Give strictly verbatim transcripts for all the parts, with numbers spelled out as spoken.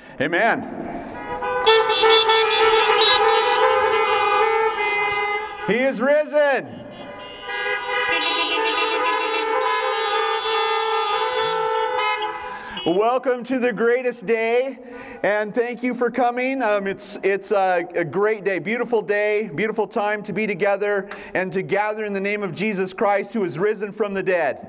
Amen. He is risen. Welcome to the greatest day, and thank you for coming. Um, it's it's a, a great day, beautiful day, beautiful time to be together and to gather in the name of Jesus Christ, who is risen from the dead.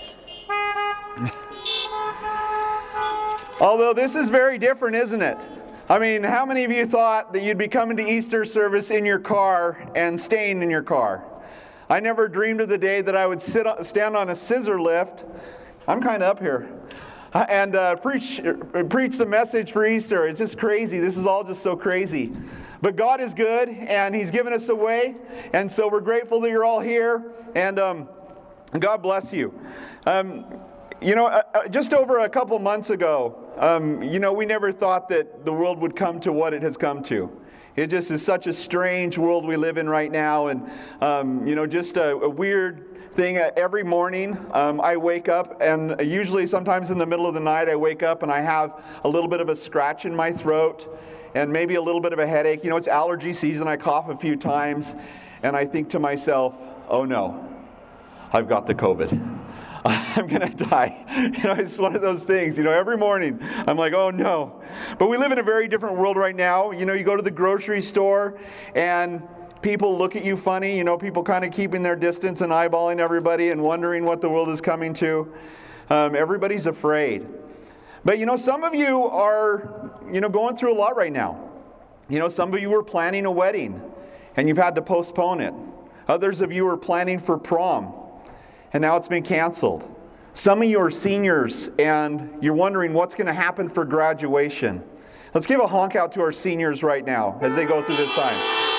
Although this is very different, isn't it? I mean, how many of you thought that you'd be coming to Easter service in your car and staying in your car? I never dreamed of the day that I would sit stand on a scissor lift. I'm kind of up here. And uh, preach preach the message for Easter. It's just crazy. This is all just so crazy. But God is good, and He's given us a way. And so we're grateful that you're all here. And um, God bless you. Um, you know, uh, just over a couple months ago, um, you know, we never thought that the world would come to what it has come to. It just is such a strange world we live in right now. And, um, you know, just a, a weird thing. Every morning um, I wake up, and usually sometimes in the middle of the night I wake up and I have a little bit of a scratch in my throat and maybe a little bit of a headache. You know, it's allergy season. I cough a few times and I think to myself, oh no, I've got the COVID. I'm going to die. You know, it's one of those things, you know, every morning I'm like, oh no. But we live in a very different world right now. You know, you go to the grocery store and people look at you funny, you know, people kind of keeping their distance and eyeballing everybody and wondering what the world is coming to. Um, everybody's afraid. But, you know, some of you are, you know, going through a lot right now. You know, some of you are planning a wedding and you've had to postpone it. Others of you are planning for prom and now it's been canceled. Some of you are seniors and you're wondering what's going to happen for graduation. Let's give a honk out to our seniors right now as they go through this time.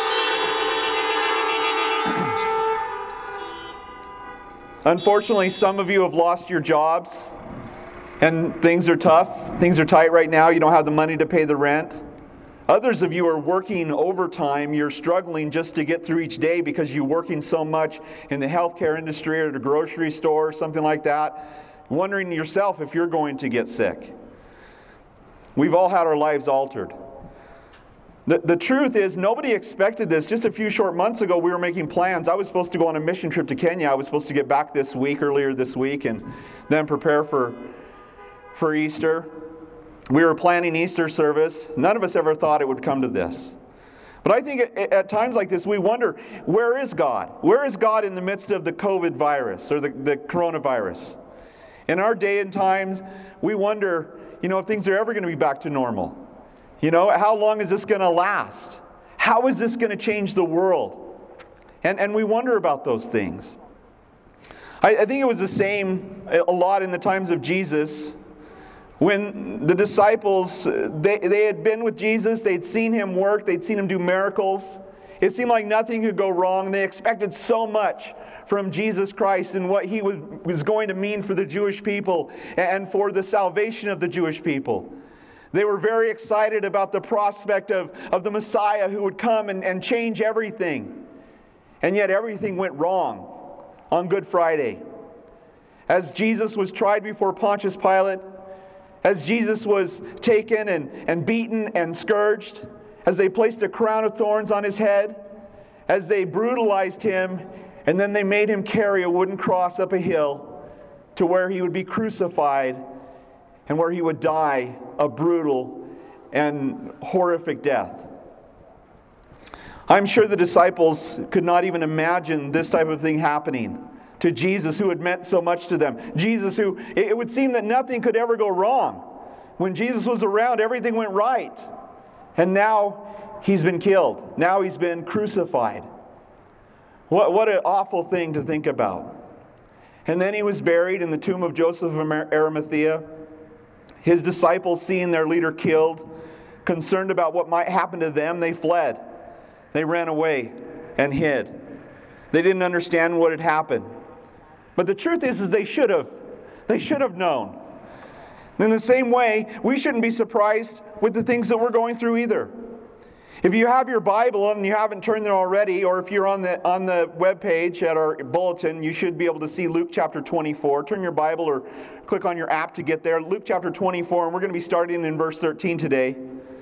Unfortunately, some of you have lost your jobs and things are tough. Things are tight right now. You don't have the money to pay the rent. Others of you are working overtime. You're struggling just to get through each day because you're working so much in the healthcare industry or the grocery store or something like that, wondering yourself if you're going to get sick. We've all had our lives altered. The, the truth is, nobody expected this. Just a few short months ago, we were making plans. I was supposed to go on a mission trip to Kenya. I was supposed to get back this week, earlier this week, and then prepare for, for Easter. We were planning Easter service. None of us ever thought it would come to this. But I think at, at times like this, we wonder, where is God? Where is God in the midst of the COVID virus or the, the coronavirus? In our day and times, we wonder, you know, if things are ever going to be back to normal. You know, how long is this going to last? How is this going to change the world? And and we wonder about those things. I, I think it was the same a lot in the times of Jesus. When the disciples, they, they had been with Jesus, they'd seen Him work, they'd seen Him do miracles. It seemed like nothing could go wrong. They expected so much from Jesus Christ and what He was, was going to mean for the Jewish people and for the salvation of the Jewish people. They were very excited about the prospect of, of the Messiah who would come and, and change everything. And yet everything went wrong on Good Friday. As Jesus was tried before Pontius Pilate, as Jesus was taken and, and beaten and scourged, as they placed a crown of thorns on His head, as they brutalized Him, and then they made Him carry a wooden cross up a hill to where He would be crucified and where He would die a brutal and horrific death. I'm sure the disciples could not even imagine this type of thing happening to Jesus, who had meant so much to them. Jesus, who, it would seem that nothing could ever go wrong. When Jesus was around, everything went right. And now He's been killed. Now He's been crucified. What, what an awful thing to think about. And then He was buried in the tomb of Joseph of Arimathea. His disciples, seeing their leader killed, concerned about what might happen to them, they fled. They ran away and hid. They didn't understand what had happened. But the truth is, is they should have. They should have known. In the same way, we shouldn't be surprised with the things that we're going through either. If you have your Bible and you haven't turned there already, or if you're on the on the webpage at our bulletin, you should be able to see Luke chapter twenty-four. Turn your Bible or click on your app to get there. Luke chapter twenty-four, and we're going to be starting in verse thirteen today.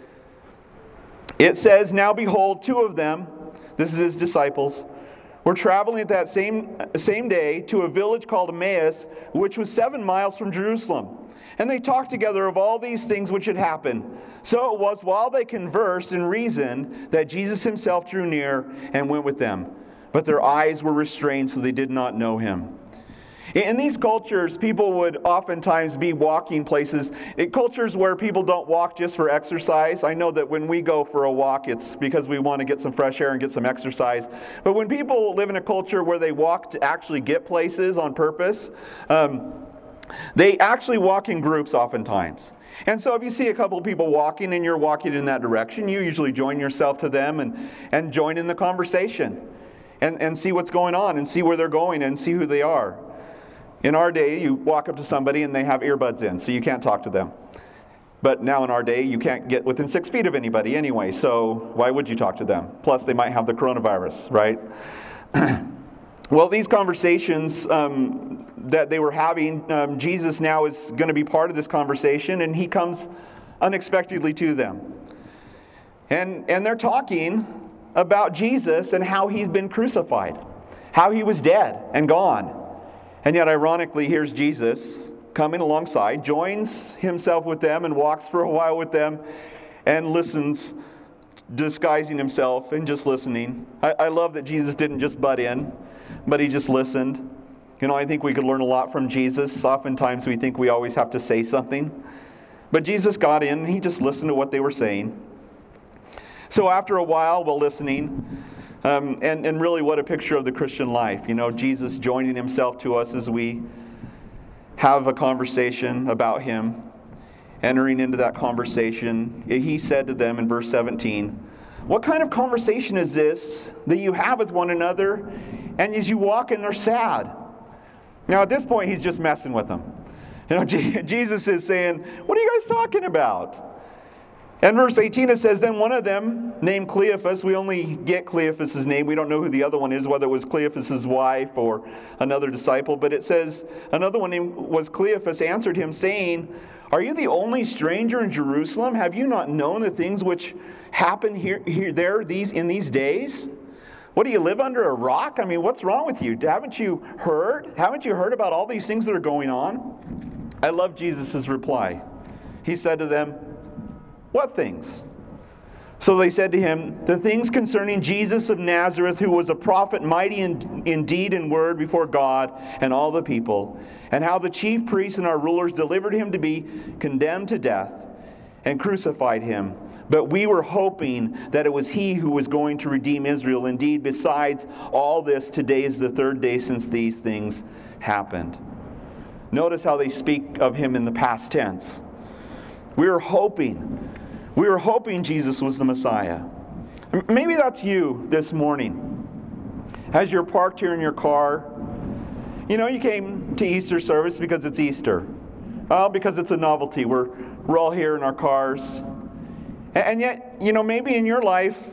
It says, "Now behold, two of them," this is his disciples, "were traveling at that same, same day to a village called Emmaus, which was seven miles from Jerusalem. And they talked together of all these things which had happened. So it was while they conversed and reasoned that Jesus himself drew near and went with them. But their eyes were restrained, so they did not know him." In these cultures, people would oftentimes be walking places. In cultures where people don't walk just for exercise. I know that when we go for a walk, it's because we want to get some fresh air and get some exercise. But when people live in a culture where they walk to actually get places on purpose, um, they actually walk in groups oftentimes. And so if you see a couple of people walking and you're walking in that direction, you usually join yourself to them and, and join in the conversation and, and see what's going on and see where they're going and see who they are. In our day, you walk up to somebody and they have earbuds in, so you can't talk to them. But now in our day, you can't get within six feet of anybody anyway, so why would you talk to them? Plus, they might have the coronavirus, right? Well, these conversations um, that they were having, um, Jesus now is going to be part of this conversation, and he comes unexpectedly to them. And, and they're talking about Jesus and how he's been crucified, how he was dead and gone. And yet, ironically, here's Jesus coming alongside, joins himself with them and walks for a while with them and listens, disguising himself and just listening. I, I love that Jesus didn't just butt in, but he just listened. You know, I think we could learn a lot from Jesus. Oftentimes we think we always have to say something. But Jesus got in and he just listened to what they were saying. So after a while, while listening, um, and, and really what a picture of the Christian life. You know, Jesus joining himself to us as we have a conversation about him. Entering into that conversation, he said to them in verse seventeen, "What kind of conversation is this that you have with one another, and as you walk and are sad?" Now at this point, he's just messing with them. You know, Jesus is saying, "What are you guys talking about?" And verse eighteen, it says, "Then one of them, named Cleophas," we only get Cleophas' name. We don't know who the other one is, whether it was Cleophas' wife or another disciple. But it says, another one named was Cleophas answered him, saying, "Are you the only stranger in Jerusalem? Have you not known the things which happen here, here, there, these in these days? What, do you live under a rock? I mean, what's wrong with you? Haven't you heard? Haven't you heard about all these things that are going on?" I love Jesus' reply. He said to them, "What things?" So they said to him, "The things concerning Jesus of Nazareth, who was a prophet, mighty in, in deed and word before God and all the people, and how the chief priests and our rulers delivered him to be condemned to death and crucified him. But we were hoping that it was he who was going to redeem Israel. Indeed, besides all this, today is the third day since these things happened." Notice how they speak of him in the past tense. We were hoping. We were hoping Jesus was the Messiah. Maybe that's you this morning. As you're parked here in your car, you know, you came to Easter service because it's Easter. Well, because it's a novelty. We're, we're all here in our cars. And yet, you know, maybe in your life,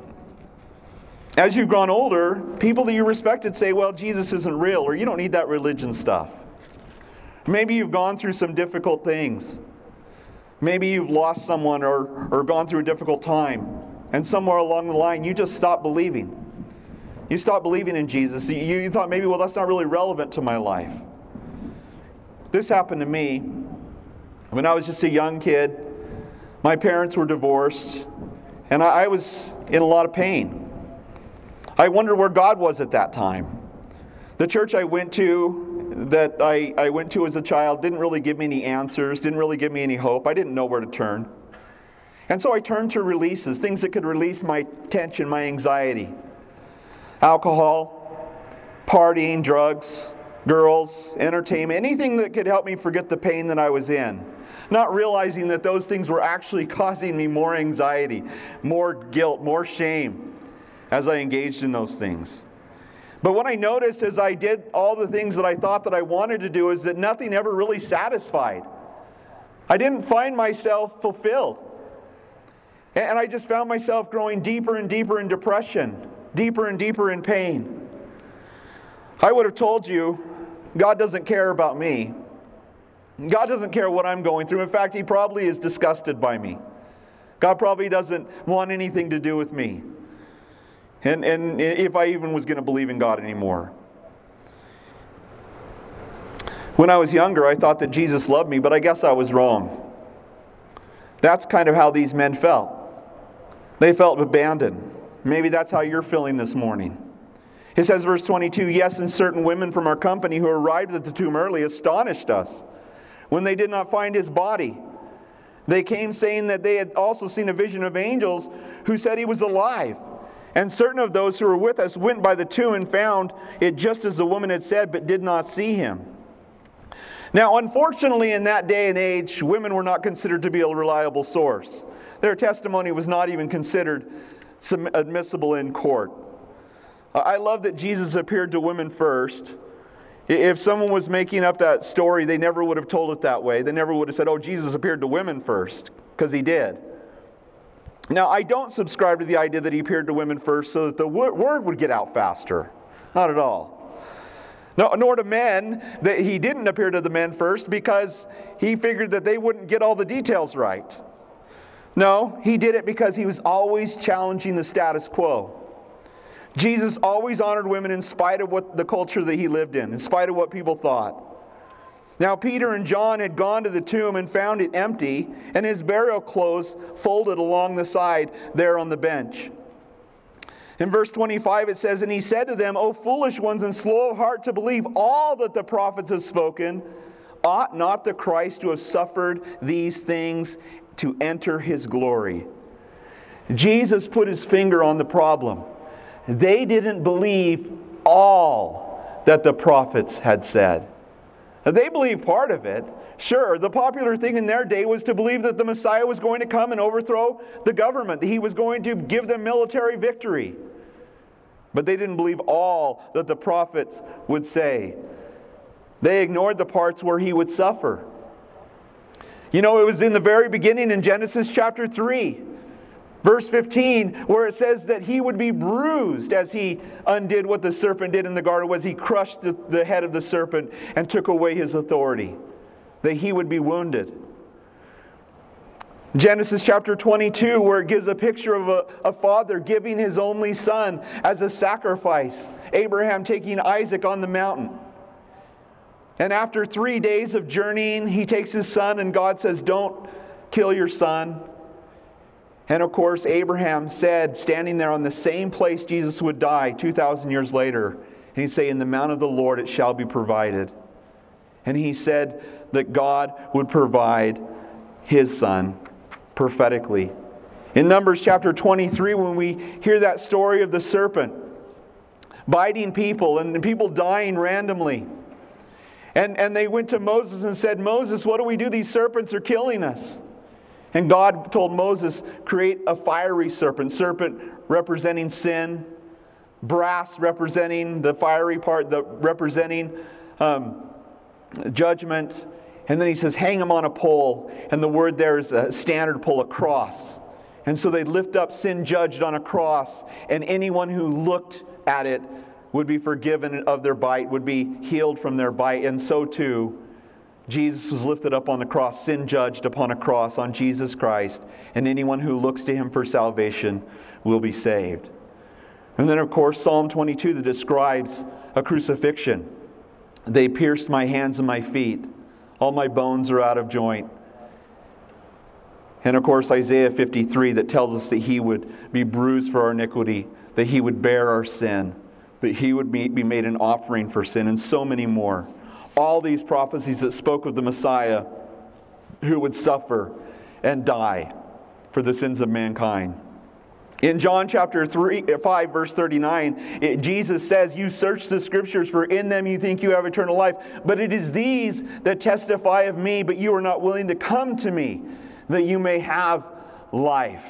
as you've grown older, people that you respected say, "Well, Jesus isn't real," or "You don't need that religion stuff." Maybe you've gone through some difficult things. Maybe you've lost someone or, or gone through a difficult time. And somewhere along the line, you just stopped believing. You stopped believing in Jesus. You, you thought maybe, well, that's not really relevant to my life. This happened to me when I was just a young kid. My parents were divorced, and I, I was in a lot of pain. I wondered where God was at that time. The church I went to that I, I went to as a child didn't really give me any answers, didn't really give me any hope. I didn't know where to turn. And so I turned to releases, things that could release my tension, my anxiety. Alcohol, partying, drugs, girls, entertainment, anything that could help me forget the pain that I was in. Not realizing that those things were actually causing me more anxiety, more guilt, more shame as I engaged in those things. But what I noticed as I did all the things that I thought that I wanted to do is that nothing ever really satisfied. I didn't find myself fulfilled. And I just found myself growing deeper and deeper in depression, deeper and deeper in pain. I would have told you, God doesn't care about me. God doesn't care what I'm going through. In fact, He probably is disgusted by me. God probably doesn't want anything to do with me. And, and if I even was going to believe in God anymore. When I was younger, I thought that Jesus loved me, but I guess I was wrong. That's kind of how these men felt. They felt abandoned. Maybe that's how you're feeling this morning. It says, verse twenty-two, yes, and certain women from our company who arrived at the tomb early astonished us when they did not find his body. They came saying that they had also seen a vision of angels who said he was alive. And certain of those who were with us went by the tomb and found it just as the woman had said, but did not see him. Now, unfortunately, in that day and age, women were not considered to be a reliable source. Their testimony was not even considered admissible in court. I love that Jesus appeared to women first. If someone was making up that story, they never would have told it that way. They never would have said, oh, Jesus appeared to women first, because he did. Now, I don't subscribe to the idea that he appeared to women first so that the word would get out faster. Not at all. No, nor to men, that he didn't appear to the men first because he figured that they wouldn't get all the details right. No, he did it because he was always challenging the status quo. Jesus always honored women in spite of what the culture that he lived in, in spite of what people thought. Now, Peter and John had gone to the tomb and found it empty, and his burial clothes folded along the side there on the bench. In verse twenty-five it says, and he said to them, O foolish ones and slow of heart to believe all that the prophets have spoken, ought not the Christ to have suffered these things to enter his glory? Jesus put his finger on the problem. They didn't believe all that the prophets had said. Now, they believed part of it. Sure, the popular thing in their day was to believe that the Messiah was going to come and overthrow the government, that he was going to give them military victory. But they didn't believe all that the prophets would say. They ignored the parts where he would suffer. You know, it was in the very beginning in Genesis chapter three. Verse fifteen, where it says that he would be bruised as he undid what the serpent did in the garden, was he crushed the, the head of the serpent and took away his authority. That he would be wounded. Genesis chapter twenty-two, where it gives a picture of a, a father giving his only son as a sacrifice. Abraham taking Isaac on the mountain. And after three days of journeying, he takes his son and God says, don't kill your son. And of course, Abraham said, standing there on the same place Jesus would die two thousand years later, and he'd say, in the mount of the Lord it shall be provided. And he said that God would provide his son prophetically. In Numbers chapter twenty-three, when we hear that story of the serpent biting people and people dying randomly, and, and they went to Moses and said, Moses, what do we do? These serpents are killing us. And God told Moses, create a fiery serpent. Serpent representing sin. Brass representing the fiery part, the representing um, judgment. And then he says, hang him on a pole. And the word there is a standard pole, a cross. And so they lift up sin judged on a cross. And anyone who looked at it would be forgiven of their bite, would be healed from their bite. And so too, Jesus was lifted up on the cross, sin judged upon a cross on Jesus Christ, and anyone who looks to him for salvation will be saved. And then, of course, Psalm twenty-two that describes a crucifixion. They pierced my hands and my feet. All my bones are out of joint. And of course, Isaiah fifty-three that tells us that he would be bruised for our iniquity, that he would bear our sin, that he would be made an offering for sin, and so many more. All these prophecies that spoke of the Messiah who would suffer and die for the sins of mankind. In John chapter three, five, verse thirty-nine, it, Jesus says, you search the scriptures, for in them you think you have eternal life. But it is these that testify of me, but you are not willing to come to me, that you may have life.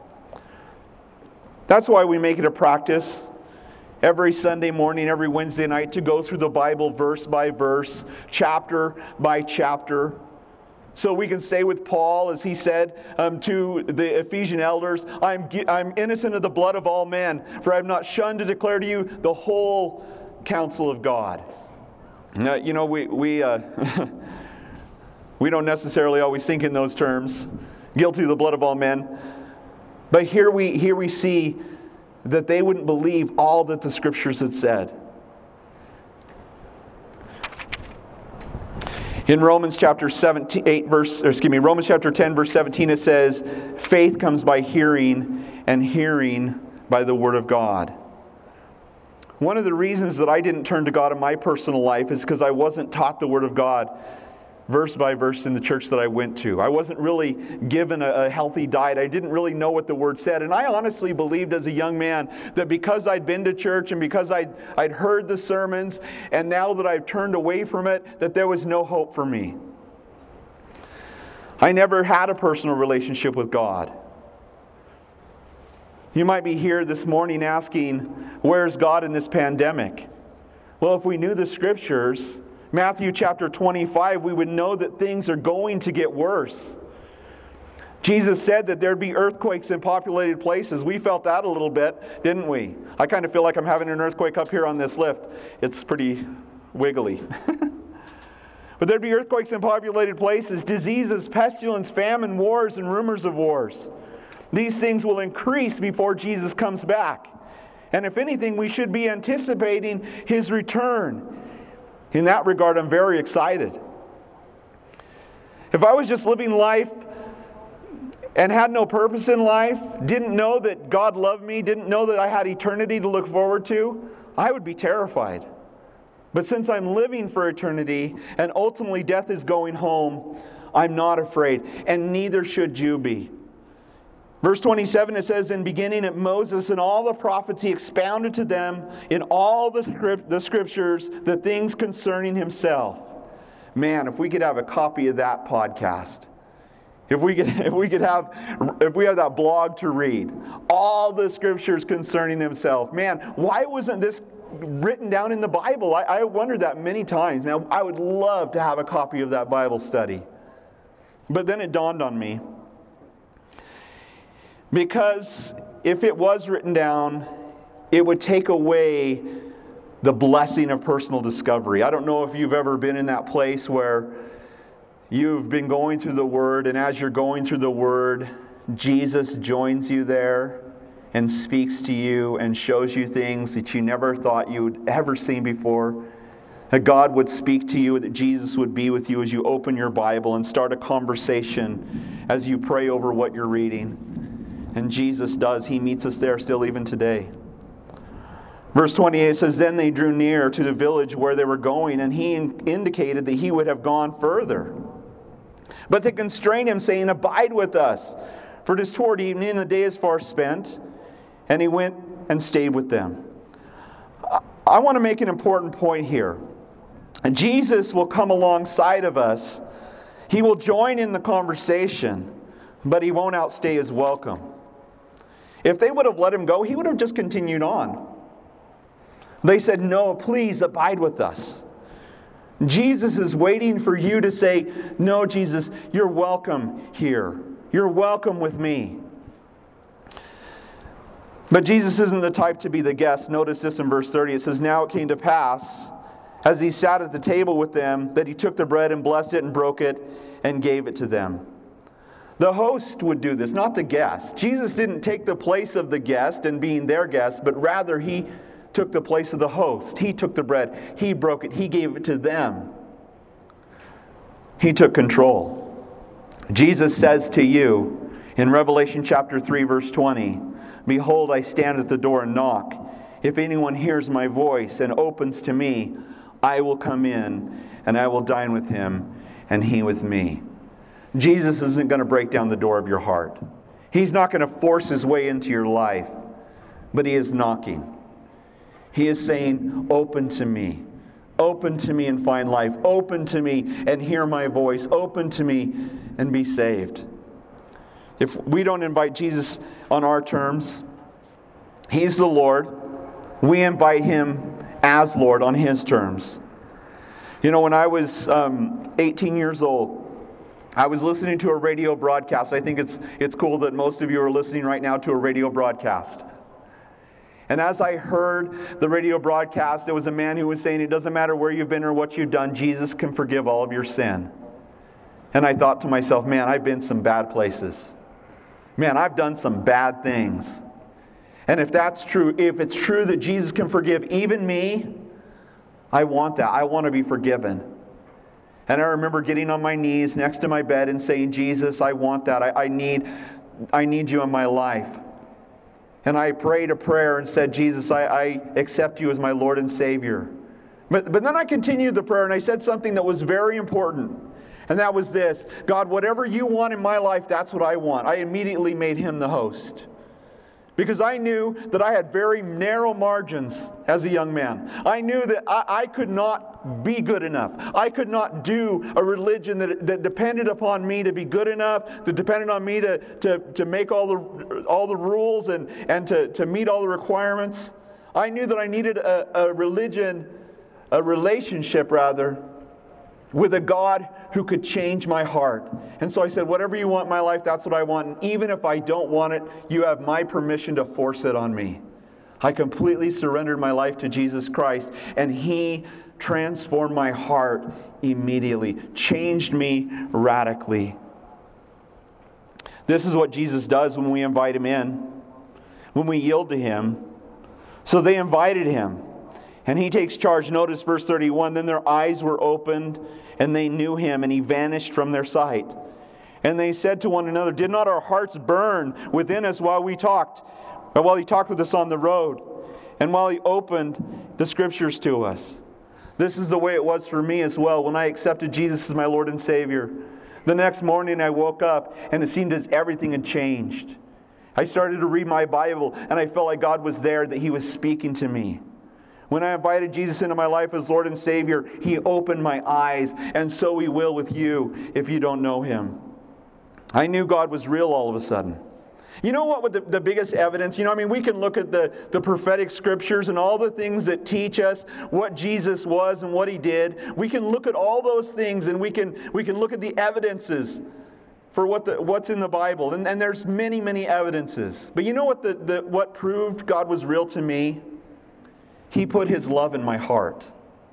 That's why we make it a practice every Sunday morning, every Wednesday night, to go through the Bible verse by verse, chapter by chapter, So we can say with Paul, as he said um, to the Ephesian elders, I'm, I'm innocent of the blood of all men, for I have not shunned to declare to you the whole counsel of God. Now, you know, we we uh, we don't necessarily always think in those terms, guilty of the blood of all men. But here we here we see that they wouldn't believe all that the Scriptures had said. In Romans chapter seventeen, eight verse, or excuse me, Romans chapter ten, verse seventeen, it says, "Faith comes by hearing, and hearing by the Word of God." One of the reasons that I didn't turn to God in my personal life is because I wasn't taught the Word of God verse by verse in the church that I went to. I wasn't really given a, a healthy diet. I didn't really know what the Word said. And I honestly believed as a young man that because I'd been to church and because I'd, I'd heard the sermons, and now that I've turned away from it, that there was no hope for me. I never had a personal relationship with God. You might be here this morning asking, where's God in this pandemic? Well, if we knew the Scriptures, Matthew chapter twenty-five, we would know that things are going to get worse. Jesus said that there'd be earthquakes in populated places. We felt that a little bit, didn't we? I kind of feel like I'm having an earthquake up here on this lift. It's pretty wiggly. But there'd be earthquakes in populated places, diseases, pestilence, famine, wars, and rumors of wars. These things will increase before Jesus comes back. And if anything, we should be anticipating His return. In that regard, I'm very excited. If I was just living life and had no purpose in life, didn't know that God loved me, didn't know that I had eternity to look forward to, I would be terrified. But since I'm living for eternity and ultimately death is going home, I'm not afraid, and neither should you be. Verse twenty-seven, it says, "In beginning at Moses and all the prophets, he expounded to them in all the, script, the scriptures the things concerning himself." Man, if we could have a copy of that podcast. If we could, if we could have, if we have that blog to read, all the scriptures concerning himself. Man, why wasn't this written down in the Bible? I, I wondered that many times. Man, I would love to have a copy of that Bible study. But then it dawned on me. Because if it was written down, it would take away the blessing of personal discovery. I don't know if you've ever been in that place where you've been going through the Word, and as you're going through the Word, Jesus joins you there and speaks to you and shows you things that you never thought you'd ever seen before. That God would speak to you, that Jesus would be with you as you open your Bible and start a conversation as you pray over what you're reading. And Jesus does. He meets us there still even today. Verse twenty-eight says, "Then they drew near to the village where they were going, and he in- indicated that he would have gone further. But they constrained him, saying, 'Abide with us, for it is toward evening, and the day is far spent.' And he went and stayed with them." I, I want to make an important point here. Jesus will come alongside of us. He will join in the conversation, but he won't outstay his welcome. If they would have let him go, he would have just continued on. They said, "No, please abide with us." Jesus is waiting for you to say, "No, Jesus, you're welcome here. You're welcome with me." But Jesus isn't the type to be the guest. Notice this in verse thirty. It says, "Now it came to pass, as he sat at the table with them, that he took the bread and blessed it and broke it and gave it to them." The host would do this, not the guest. Jesus didn't take the place of the guest and being their guest, but rather he took the place of the host. He took the bread. He broke it. He gave it to them. He took control. Jesus says to you in Revelation chapter three, verse twenty, "Behold, I stand at the door and knock. If anyone hears my voice and opens to me, I will come in and I will dine with him and he with me." Jesus isn't going to break down the door of your heart. He's not going to force his way into your life, but he is knocking. He is saying, "Open to me. Open to me and find life. Open to me and hear my voice. Open to me and be saved." If we don't invite Jesus on our terms, he's the Lord. We invite him as Lord on his terms. You know, when I was um, eighteen years old, I was listening to a radio broadcast. I think it's it's cool that most of you are listening right now to a radio broadcast. And as I heard the radio broadcast, there was a man who was saying, it doesn't matter where you've been or what you've done, Jesus can forgive all of your sin. And I thought to myself, man, I've been some bad places. Man, I've done some bad things. And if that's true, if it's true that Jesus can forgive even me, I want that. I want to be forgiven. And I remember getting on my knees next to my bed and saying, Jesus, I want that. I, I need, I need you in my life. And I prayed a prayer and said, Jesus, I, I accept you as my Lord and Savior. But, but then I continued the prayer and I said something that was very important. And that was this: God, whatever you want in my life, that's what I want. I immediately made him the host. Because I knew that I had very narrow margins as a young man. I knew that I, I could not be good enough. I could not do a religion that, that depended upon me to be good enough, that depended on me to, to, to make all the, all the rules and, and to, to meet all the requirements. I knew that I needed a, a religion, a relationship rather, with a God who could change my heart. And so I said, whatever you want in my life, that's what I want. And even if I don't want it, you have my permission to force it on me. I completely surrendered my life to Jesus Christ, and He transformed my heart immediately, changed me radically. This is what Jesus does when we invite Him in, when we yield to Him. So they invited Him. And He takes charge. Notice verse thirty-one. Then their eyes were opened, and they knew Him, and He vanished from their sight. And they said to one another, did not our hearts burn within us while we talked, or while He talked with us on the road, and while He opened the Scriptures to us? This is the way it was for me as well when I accepted Jesus as my Lord and Savior. The next morning I woke up, and it seemed as everything had changed. I started to read my Bible, and I felt like God was there, that He was speaking to me. When I invited Jesus into my life as Lord and Savior, He opened my eyes, and so He will with you if you don't know Him. I knew God was real all of a sudden. You know what, with the, the biggest evidence? You know, I mean, we can look at the, the prophetic scriptures and all the things that teach us what Jesus was and what He did. We can look at all those things, and we can we can look at the evidences for what the, what's in the Bible. And, and there's many, many evidences. But you know what the, the what proved God was real to me? He put His love in my heart.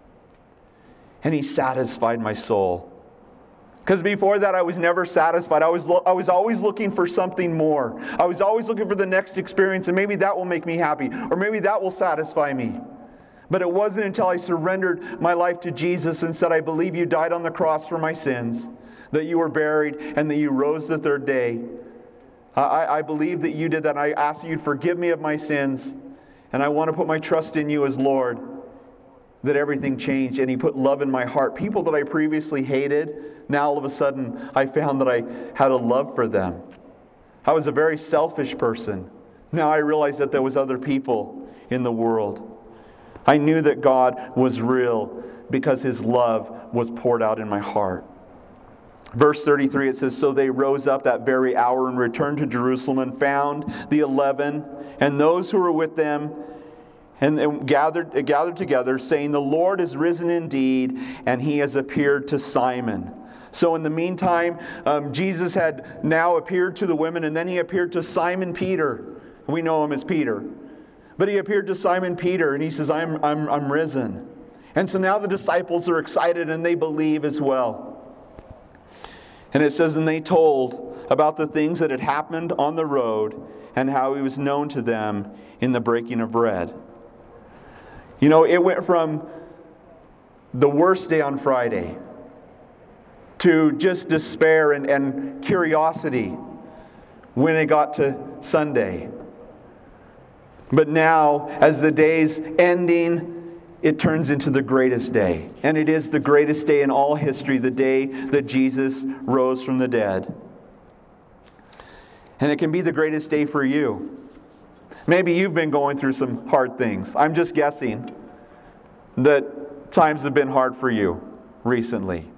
And He satisfied my soul. Because before that, I was never satisfied. I was, lo- I was always looking for something more. I was always looking for the next experience, and maybe that will make me happy, or maybe that will satisfy me. But it wasn't until I surrendered my life to Jesus and said, I believe you died on the cross for my sins, that you were buried, and that you rose the third day. I, I believe that you did that, and I ask that you'd forgive me of my sins. And I want to put my trust in you as Lord, that everything changed. And He put love in my heart. People that I previously hated, now all of a sudden I found that I had a love for them. I was a very selfish person. Now I realized that there was other people in the world. I knew that God was real because His love was poured out in my heart. Verse thirty-three, it says, so they rose up that very hour and returned to Jerusalem and found the eleven and those who were with them, and gathered, gathered together, saying, the Lord is risen indeed, and He has appeared to Simon. So in the meantime, um, Jesus had now appeared to the women, and then He appeared to Simon Peter. We know him as Peter. But He appeared to Simon Peter, and He says, I'm, I'm, I'm risen. And so now the disciples are excited, and they believe as well. And it says, and they told about the things that had happened on the road and how He was known to them in the breaking of bread. You know, it went from the worst day on Friday to just despair and, and curiosity when it got to Sunday. But now, as the day's ending, it turns into the greatest day. And it is the greatest day in all history, the day that Jesus rose from the dead. And it can be the greatest day for you. Maybe you've been going through some hard things. I'm just guessing that times have been hard for you recently.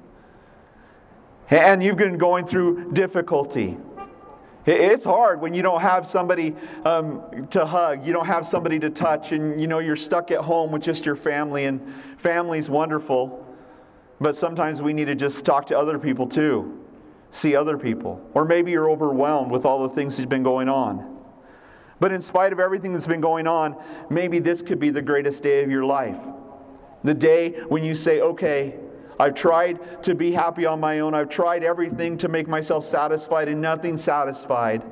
And you've been going through difficulty. It's hard when you don't have somebody um, to hug, you don't have somebody to touch, and you know you're stuck at home with just your family, and family's wonderful, but sometimes we need to just talk to other people too. see other people. Or maybe you're overwhelmed with all the things that's been going on. But in spite of everything that's been going on, maybe this could be the greatest day of your life. The day when you say, okay, I've tried to be happy on my own. I've tried everything to make myself satisfied and nothing satisfied.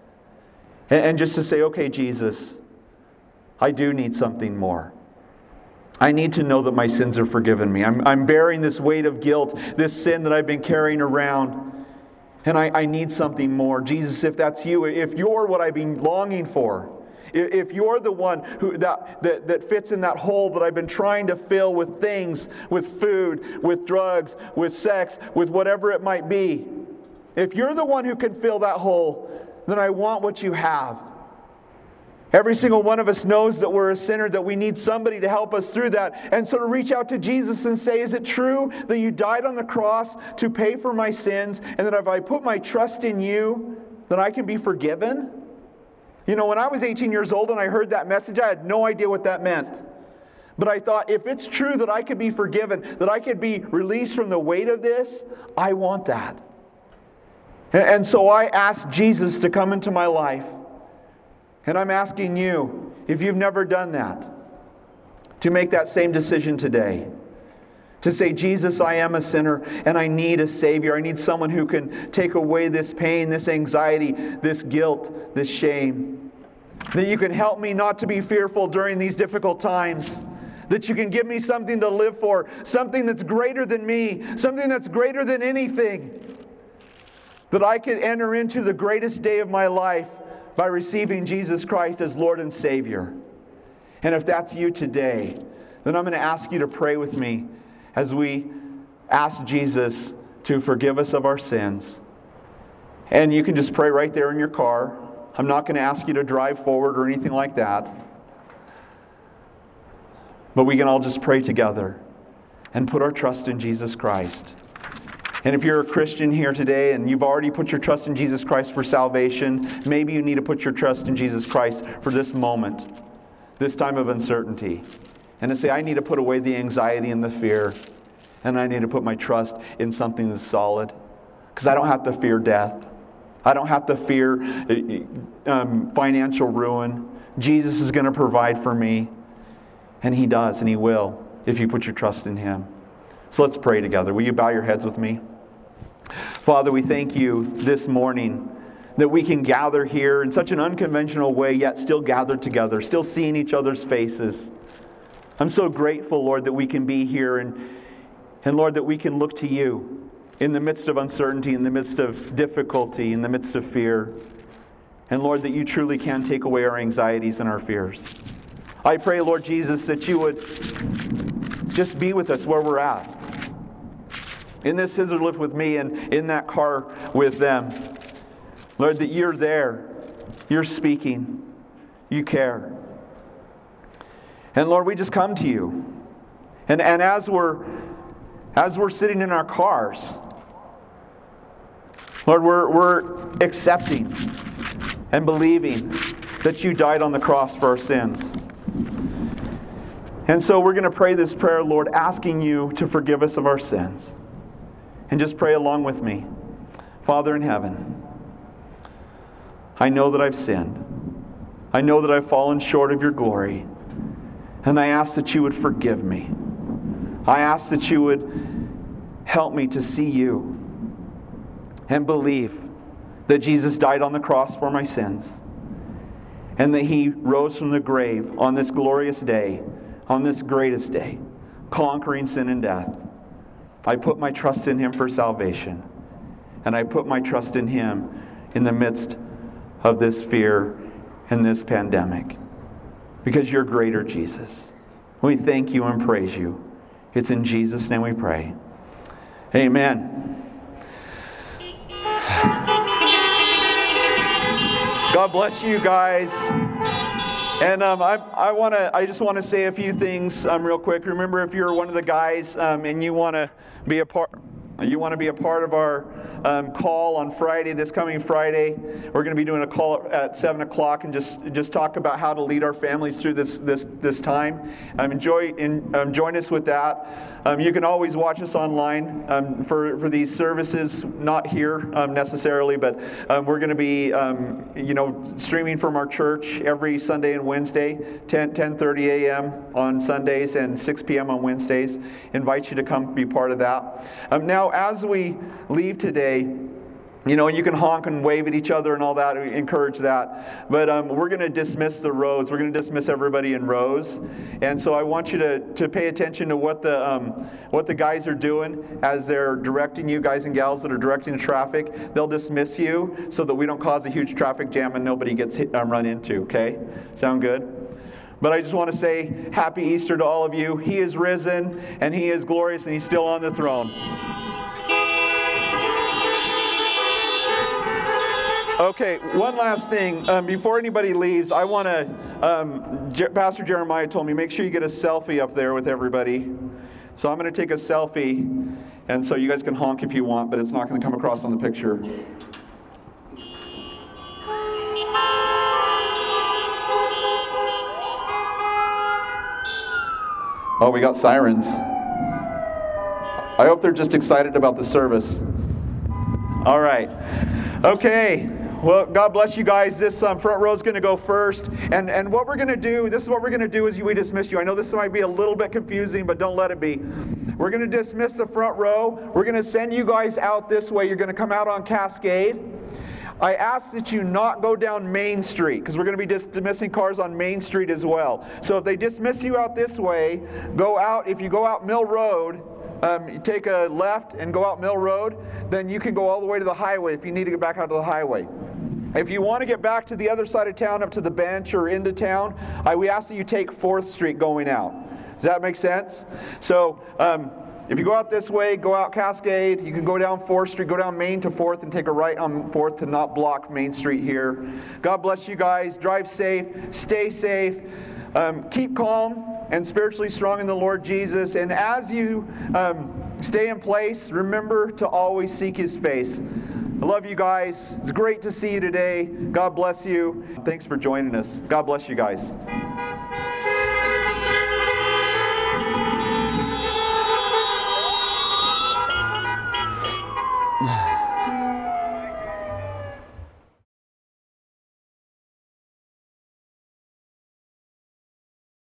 And just to say, okay, Jesus, I do need something more. I need to know that my sins are forgiven me. I'm, I'm bearing this weight of guilt, this sin that I've been carrying around. And I, I need something more. Jesus, if that's you, if you're what I've been longing for, if you're the one who that, that, that fits in that hole that I've been trying to fill with things, with food, with drugs, with sex, with whatever it might be, if you're the one who can fill that hole, then I want what you have. Every single one of us knows that we're a sinner, that we need somebody to help us through that. And so to reach out to Jesus and say, is it true that you died on the cross to pay for my sins, and that if I put my trust in you, that I can be forgiven? You know, when I was eighteen years old and I heard that message, I had no idea what that meant. But I thought, if it's true that I could be forgiven, that I could be released from the weight of this, I want that. And so I asked Jesus to come into my life. And I'm asking you, if you've never done that, to make that same decision today. To say, Jesus, I am a sinner and I need a Savior. I need someone who can take away this pain, this anxiety, this guilt, this shame. That you can help me not to be fearful during these difficult times. That you can give me something to live for, something that's greater than me, something that's greater than anything. That I could enter into the greatest day of my life by receiving Jesus Christ as Lord and Savior. And if that's you today, then I'm going to ask you to pray with me as we ask Jesus to forgive us of our sins. And you can just pray right there in your car. I'm not going to ask you to drive forward or anything like that. But we can all just pray together and put our trust in Jesus Christ. And if you're a Christian here today and you've already put your trust in Jesus Christ for salvation, maybe you need to put your trust in Jesus Christ for this moment, this time of uncertainty. And to say, I need to put away the anxiety and the fear. And I need to put my trust in something that's solid. Because I don't have to fear death. I don't have to fear um, financial ruin. Jesus is going to provide for me. And He does, and He will, if you put your trust in Him. So let's pray together. Will you bow your heads with me? Father, we thank you this morning that we can gather here in such an unconventional way, yet still gathered together, still seeing each other's faces. I'm so grateful, Lord, that we can be here, and, and Lord, that we can look to you in the midst of uncertainty, in the midst of difficulty, in the midst of fear. And Lord, that you truly can take away our anxieties and our fears. I pray, Lord Jesus, that you would just be with us where we're at. In this scissor lift with me and in that car with them. Lord, that you're there. You're speaking. You care. And Lord, we just come to you. And, and as we're as we're sitting in our cars, Lord, we're, we're accepting and believing that you died on the cross for our sins. And so we're going to pray this prayer, Lord, asking you to forgive us of our sins. And just pray along with me. Father in heaven, I know that I've sinned. I know that I've fallen short of your glory. And I ask that you would forgive me. I ask that you would help me to see you and believe that Jesus died on the cross for my sins. And that He rose from the grave on this glorious day, on this greatest day, conquering sin and death. I put my trust in Him for salvation. And I put my trust in Him in the midst of this fear and this pandemic. Because you're greater, Jesus. We thank you and praise you. It's in Jesus' name we pray. Amen. God bless you guys. And um, I, I want to. I just want to say a few things um, real quick. Remember, if you're one of the guys um, and you want to be a part You want to be a part of our um, call on Friday, this coming Friday. We're going to be doing a call at seven o'clock and just just talk about how to lead our families through this this this time. Um, enjoy in, um, join us with that. Um, you can always watch us online um, for, for these services, not here um, necessarily, but um, we're going to be um, you know streaming from our church every Sunday and Wednesday, ten, ten thirty a.m. on Sundays and six p.m. on Wednesdays. Invite you to come be part of that. Um, now, as we leave today, you know, you can honk and wave at each other and all that, we encourage that. But um, we're going to dismiss the rows. We're going to dismiss everybody in rows. And so I want you to, to pay attention to what the um, what the guys are doing as they're directing you, guys and gals that are directing the traffic. They'll dismiss you so that we don't cause a huge traffic jam and nobody gets hit, um, run into, okay? Sound good? But I just want to say happy Easter to all of you. He is risen, and He is glorious, and He's still on the throne. Okay, one last thing. Um, before anybody leaves, I want to, um, Je- Pastor Jeremiah told me, make sure you get a selfie up there with everybody. So I'm going to take a selfie, and so you guys can honk if you want, but it's not going to come across on the picture. Oh, we got sirens. I hope they're just excited about the service. All right. Okay. Well, God bless you guys. This um, front row is going to go first. And and what we're going to do, this is what we're going to do as we dismiss you. I know this might be a little bit confusing, but don't let it be. We're going to dismiss the front row. We're going to send you guys out this way. You're going to come out on Cascade. I ask that you not go down Main Street, because we're going to be dismissing cars on Main Street as well. So if they dismiss you out this way, go out. If you go out Mill Road, um, you take a left and go out Mill Road, then you can go all the way to the highway if you need to get back out to the highway. If you want to get back to the other side of town, up to the bench or into town, I, we ask that you take fourth Street going out. Does that make sense? So, um, if you go out this way, go out Cascade, you can go down fourth Street, go down Main to fourth and take a right on fourth to not block Main Street here. God bless you guys. Drive safe. Stay safe. Um, keep calm and spiritually strong in the Lord Jesus. And as you um, stay in place, remember to always seek His face. I love you guys. It's great to see you today. God bless you. Thanks for joining us. God bless you guys.